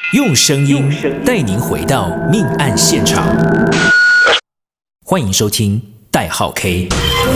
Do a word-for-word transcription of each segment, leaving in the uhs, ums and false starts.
用声音带您回到命案现场。欢迎收听代号 K。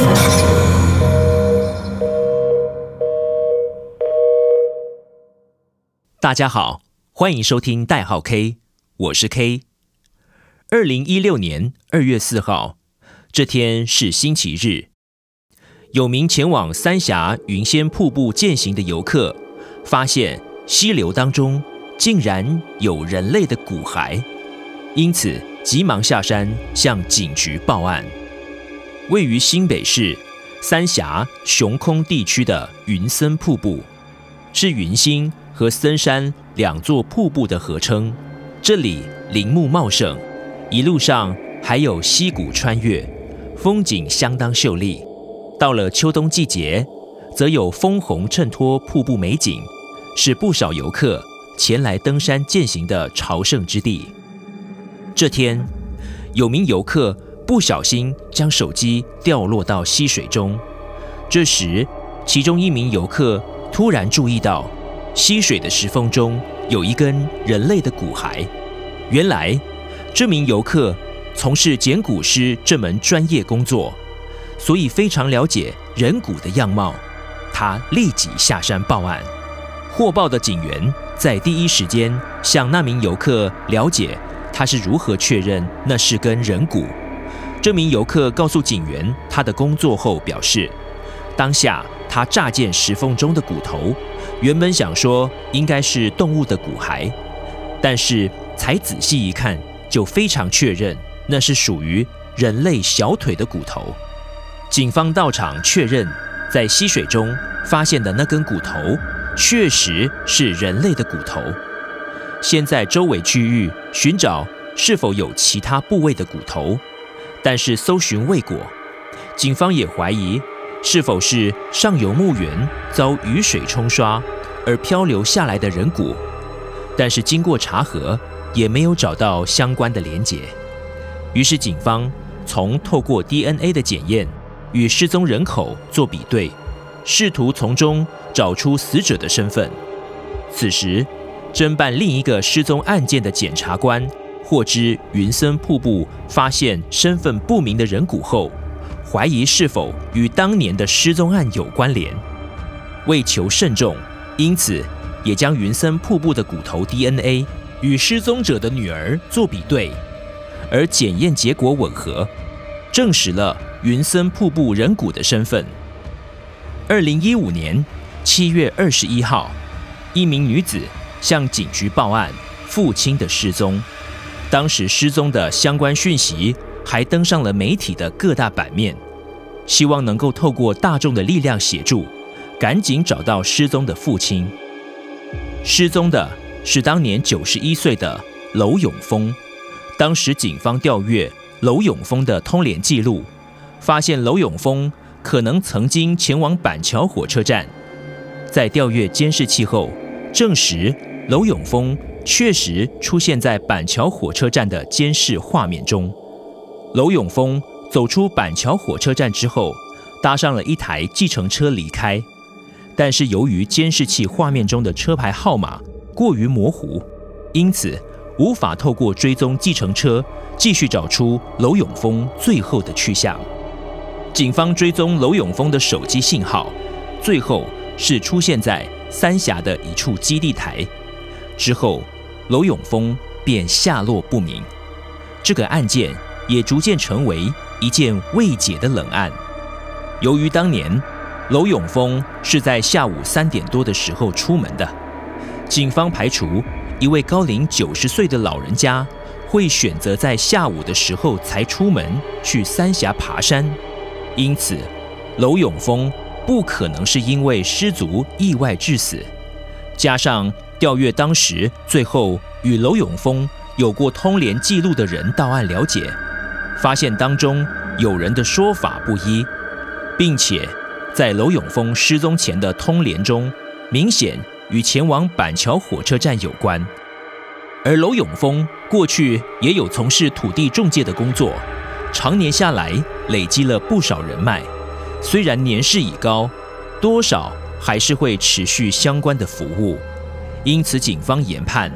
大家好，欢迎收听代号 K， 我是 K。二零一六年二月四号，这天是星期日。有名前往三峡云仙瀑布健行的游客，发现溪流当中竟然有人类的骨骸，因此急忙下山向警局报案。位于新北市三峡熊空地区的云森瀑布，是云心和森山两座瀑布的合称。这里林木茂盛，一路上还有溪谷穿越，风景相当秀丽。到了秋冬季节，则有枫红衬托瀑布美景，是不少游客前来登山健行的朝圣之地。这天，有名游客不小心将手机掉落到溪水中，这时其中一名游客突然注意到溪水的石缝中有一根人类的骨骸。原来这名游客从事捡骨师这门专业工作，所以非常了解人骨的样貌。他立即下山报案。获报的警员在第一时间向那名游客了解他是如何确认那是根人骨。这名游客告诉警员他的工作后表示，当下他乍见石缝中的骨头，原本想说应该是动物的骨骸，但是才仔细一看，就非常确认那是属于人类小腿的骨头。警方到场确认，在溪水中发现的那根骨头确实是人类的骨头。现在周围区域寻找是否有其他部位的骨头，但是搜寻未果。警方也怀疑是否是上游墓园遭雨水冲刷而漂流下来的人骨，但是经过查核也没有找到相关的连结。于是警方从透过 D N A 的检验与失踪人口做比对，试图从中找出死者的身份。此时，侦办另一个失踪案件的检察官获知云森瀑布发现身份不明的人骨后，怀疑是否与当年的失踪案有关联。为求慎重，因此也将云森瀑布的骨头 D N A 与失踪者的女儿做比对，而检验结果吻合，证实了云森瀑布人骨的身份。二零一五年七月二十一号，一名女子向警局报案父亲的失踪。当时失踪的相关讯息还登上了媒体的各大版面，希望能够透过大众的力量协助，赶紧找到失踪的父亲。失踪的是当年九十一岁的娄永峰。当时警方调阅娄永峰的通联记录，发现娄永峰可能曾经前往板桥火车站。在调阅监视器后，证实娄永峰确实出现在板桥火车站的监视画面中。娄永峰走出板桥火车站之后，搭上了一台计程车离开，但是由于监视器画面中的车牌号码过于模糊，因此无法透过追踪计程车继续找出娄永峰最后的去向。警方追踪娄永峰的手机信号，最后是出现在三峡的一处基地台。之后，娄永峰便下落不明。这个案件也逐渐成为一件未解的冷案。由于当年娄永峰是在下午三点多的时候出门的，警方排除一位高龄九十岁的老人家会选择在下午的时候才出门去三峡爬山，因此娄永峰不可能是因为失足意外致死。加上调阅当时最后与娄永峰有过通联记录的人到案了解，发现当中有人的说法不一，并且在娄永峰失踪前的通联中，明显与前往板桥火车站有关。而娄永峰过去也有从事土地仲介的工作，常年下来累积了不少人脉，虽然年事已高，多少还是会持续相关的服务。因此警方研判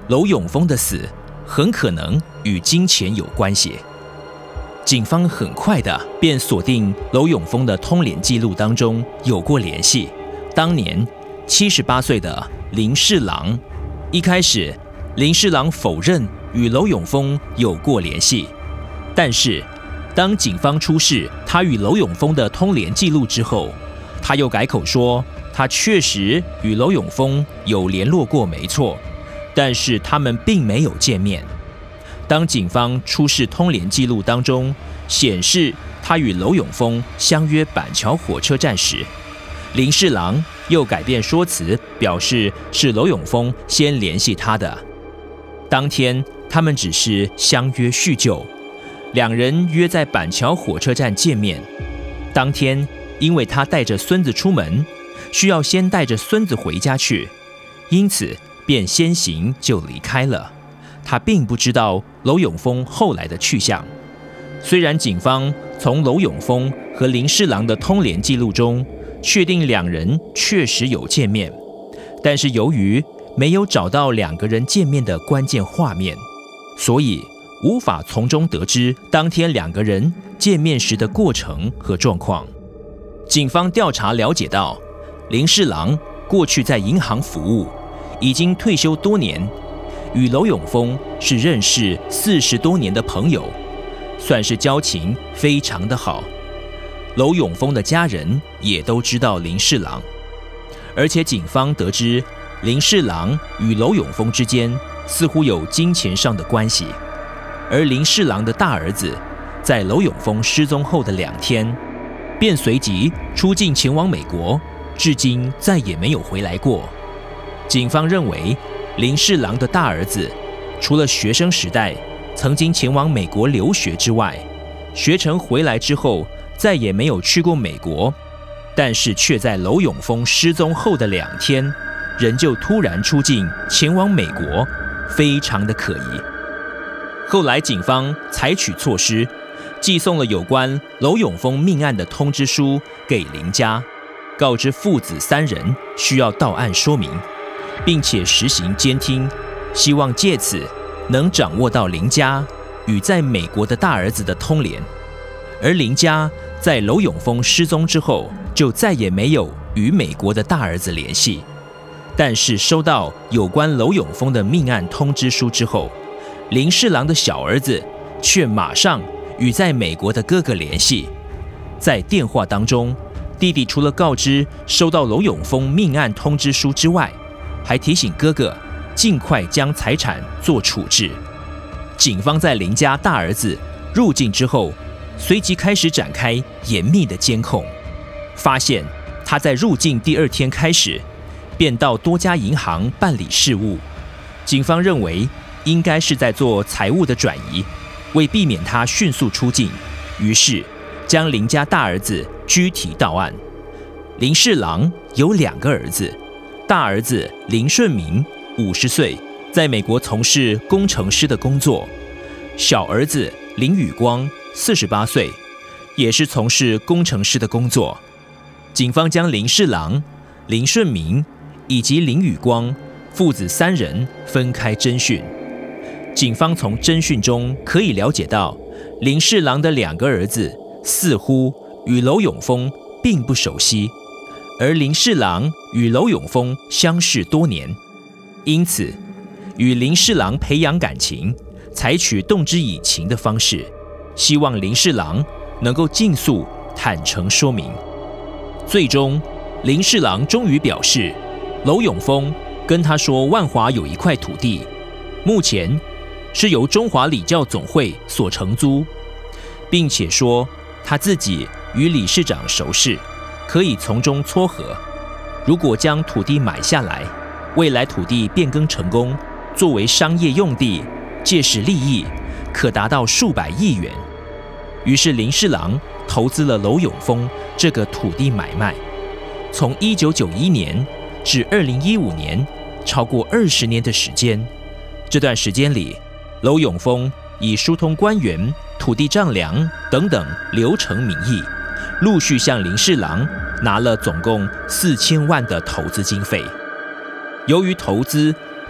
娄永丰的死很可能与金钱有关系。警方很快的便锁定娄永丰的通联记录当中有过联系，当年七十八岁的林侍郎。一开始林侍郎否认与娄永丰有过联系，但是当警方出示他与娄永丰的通联记录之后，他又改口说他确实与娄永丰有联络过，没错，但是他们并没有见面。当警方出示通联记录当中显示他与娄永丰相约板桥火车站时，林侍郎又改变说辞，表示是娄永丰先联系他的。当天他们只是相约叙旧，两人约在板桥火车站见面。当天因为他带着孙子出门，需要先带着孙子回家去，因此便先行就离开了。他并不知道娄永丰后来的去向。虽然警方从娄永丰和林侍郎的通联记录中确定两人确实有见面，但是由于没有找到两个人见面的关键画面，所以无法从中得知当天两个人见面时的过程和状况。警方调查了解到，林侍郎过去在银行服务，已经退休多年，与娄永丰是认识四十多年的朋友，算是交情非常的好。娄永丰的家人也都知道林侍郎，而且警方得知林侍郎与娄永丰之间似乎有金钱上的关系，而林侍郎的大儿子在娄永丰失踪后的两天，便随即出境前往美国，至今再也没有回来过。警方认为林侍郎的大儿子除了学生时代曾经前往美国留学之外，学成回来之后再也没有去过美国，但是却在娄永丰失踪后的两天，人就突然出境前往美国，非常的可疑。后来警方采取措施，寄送了有关娄永丰命案的通知书给林家，告知父子三人需要到案说明，并且实行监听，希望借此能掌握到林家与在美国的大儿子的通联。而林家在娄永丰失踪之后，就再也没有与美国的大儿子联系。但是收到有关娄永丰的命案通知书之后，林侍郎的小儿子却马上与在美国的哥哥联系。在电话当中，弟弟除了告知收到娄永丰命案通知书之外，还提醒哥哥尽快将财产做处置。警方在林家大儿子入境之后，随即开始展开严密的监控，发现他在入境第二天开始便到多家银行办理事务。警方认为应该是在做财务的转移，为避免他迅速出境，于是将林家大儿子拘提到案。林侍郎有两个儿子，大儿子林顺明五十岁，在美国从事工程师的工作；小儿子林宇光四十八岁，也是从事工程师的工作。警方将林侍郎、林顺明以及林宇光父子三人分开侦讯。警方从侦讯中可以了解到，林侍郎的两个儿子似乎与娄永丰并不熟悉，而林侍郎与娄永丰相识多年，因此与林侍郎培养感情，采取动之以情的方式，希望林侍郎能够尽速坦诚说明。最终林侍郎终于表示，娄永丰跟他说万华有一块土地，目前是由中华礼教总会所承租，并且说他自己与理事长熟识，可以从中撮合。如果将土地买下来，未来土地变更成功，作为商业用地，届时利益可达到数百亿元。于是林侍郎投资了娄永丰这个土地买卖，从一九九一年至二零一五年，超过二十年的时间。这段时间里，娄永丰以疏通官员、土地丈量等等流程名义，陆续向林侍郎拿了总共四千万的投资经费。由于投资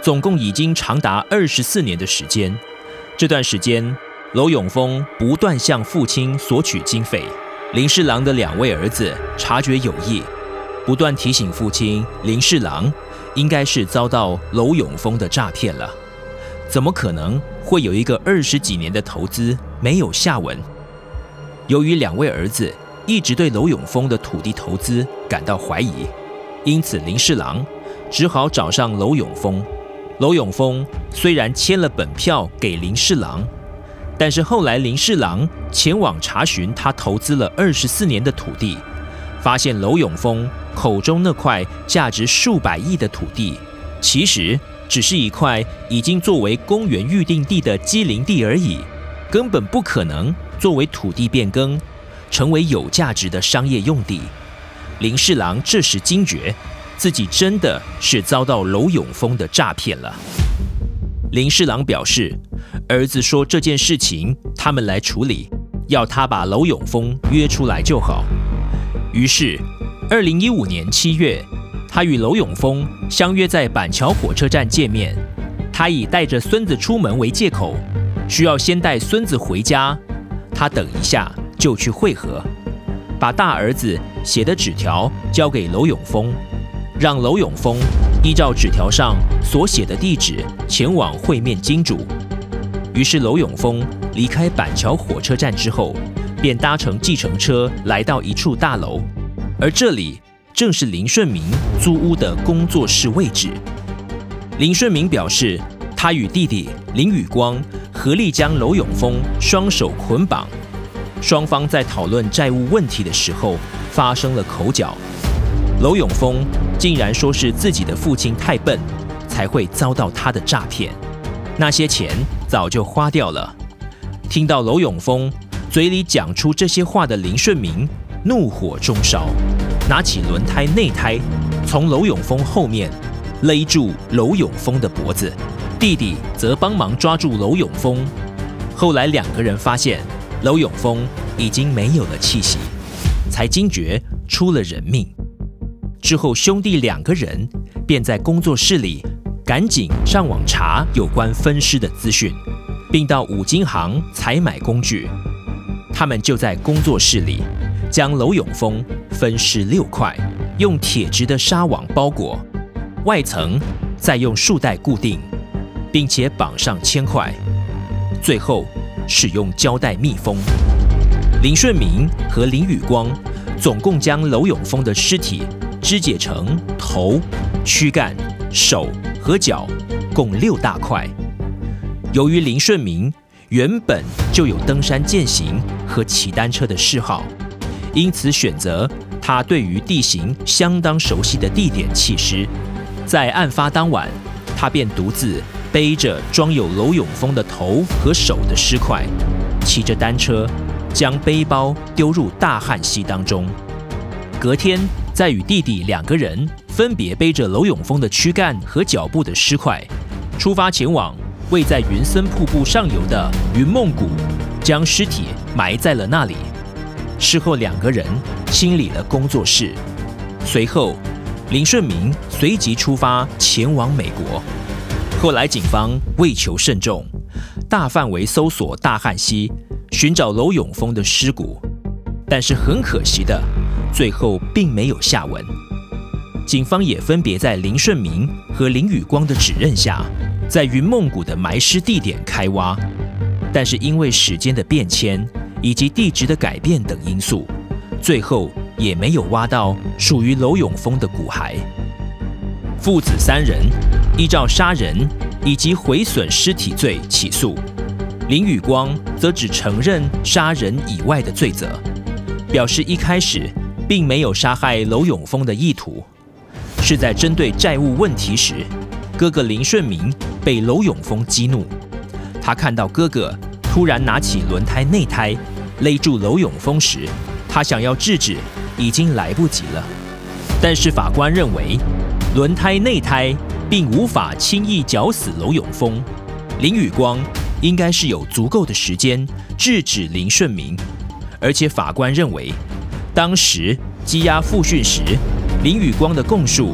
总共已经长达二十四年的时间。这段时间，娄永丰不断向父亲索取经费。林侍郎的两位儿子察觉有异，不断提醒父亲林侍郎应该是遭到娄永丰的诈骗了。怎么可能会有一个二十几年的投资没有下文？由于两位儿子一直对娄永丰的土地投资感到怀疑，因此林侍郎只好找上娄永丰。娄永丰虽然签了本票给林侍郎，但是后来林侍郎前往查询他投资了二十四年的土地，发现娄永丰口中那块价值数百亿的土地，其实只是一块已经作为公园预定地的畸零地而已，根本不可能作为土地变更，成为有价值的商业用地。林侍郎这时惊觉，自己真的是遭到娄永丰的诈骗了。林侍郎表示，儿子说这件事情他们来处理，要他把娄永丰约出来就好。于是，二零一五年七月，他与娄永丰相约在板桥火车站见面。他以带着孙子出门为借口，需要先带孙子回家，他等一下就去会合，把大儿子写的纸条交给娄永丰，让娄永丰依照纸条上所写的地址前往会面金主。于是娄永丰离开板桥火车站之后，便搭乘计程车来到一处大楼，而这里正是林顺明租屋的工作室位置。林顺明表示，他与弟弟林宇光合力将娄永丰双手捆绑，双方在讨论债务问题的时候发生了口角。娄永丰竟然说是自己的父亲太笨，才会遭到他的诈骗，那些钱早就花掉了。听到娄永丰嘴里讲出这些话的林顺明怒火中烧，拿起轮胎内胎，从娄永丰后面勒住娄永丰的脖子，弟弟则帮忙抓住娄永丰。后来两个人发现娄永丰已经没有了气息，才惊觉出了人命。之后兄弟两个人便在工作室里赶紧上网查有关分尸的资讯，并到五金行采买工具。他们就在工作室里将娄永丰分尸六块，用铁质的纱网包裹，外层再用束带固定，并且绑上铅块，最后使用胶带密封。林顺明和林宇光总共将娄永丰的尸体肢解成头、躯干、手和脚，共六大块。由于林顺明原本就有登山健行和骑单车的嗜好，因此选择他对于地形相当熟悉的地点弃尸。在案发当晚，他便独自背着装有娄永丰的头和手的尸块，骑着单车将背包丢入大汉溪当中。隔天，再与弟弟两个人分别背着娄永丰的躯干和脚部的尸块，出发前往位在云森瀑布上游的云梦谷，将尸体埋在了那里。事后，两个人清理了工作室。随后，林顺明随即出发前往美国。后来，警方为求慎重，大范围搜索大汉溪，寻找娄永丰的尸骨。但是很可惜的，最后并没有下文。警方也分别在林顺明和林宇光的指认下，在云梦谷的埋尸地点开挖，但是因为时间的变迁以及地质的改变等因素，最后也没有挖到属于娄永丰的骨骸。父子三人依照杀人以及毁损尸体罪起诉，林宇光则只承认杀人以外的罪责，表示一开始并没有杀害娄永丰的意图，是在针对债务问题时，哥哥林顺明被娄永丰激怒，他看到哥哥突然拿起轮胎内胎勒住娄永丰时，他想要制止，已经来不及了。但是法官认为，轮胎内胎并无法轻易绞死娄永丰，林宇光应该是有足够的时间制止林顺明，而且法官认为，当时羁押复讯时，林宇光的供述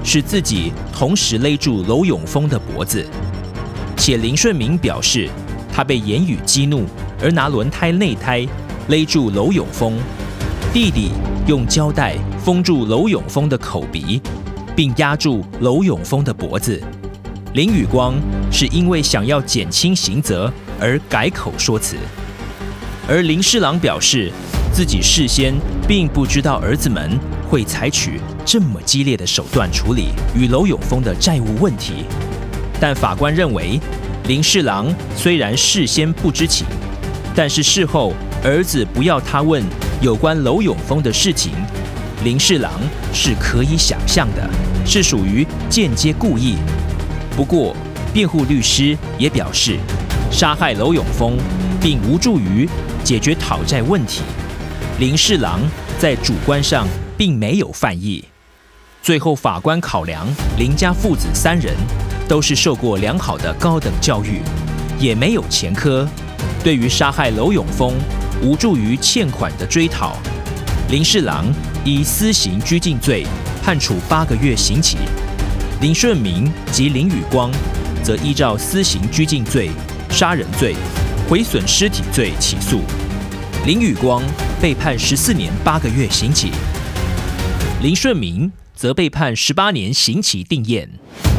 是自己同时勒住娄永丰的脖子，且林顺明表示他被言语激怒，而拿轮胎内胎勒住娄永丰，弟弟用胶带封住娄永丰的口鼻，并压住娄永丰的脖子。林宇光是因为想要减轻刑责而改口说辞，而林侍郎表示自己事先并不知道儿子们会采取这么激烈的手段处理与娄永丰的债务问题。但法官认为，林侍郎虽然事先不知情，但是事后儿子不要他问有关娄永丰的事情，林侍郎是可以想象的，是属于间接故意。不过，辩护律师也表示，杀害娄永丰并无助于解决讨债问题，林侍郎在主观上并没有犯意。最后，法官考量林家父子三人都是受过良好的高等教育，也没有前科，对于杀害娄永丰无助于欠款的追讨，林侍郎依私刑拘禁罪判处八个月刑期。林顺明及林宇光则依照私刑拘禁罪、杀人罪、毁损尸体罪起诉。林宇光被判十四年八个月刑期，林顺明则被判十八年刑期定谳。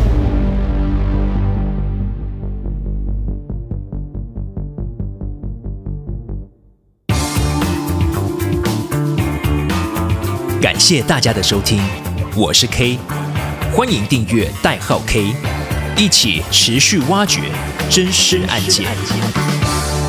感谢大家的收听，我是 K。欢迎订阅代号 K， 一起持续挖掘真实案件。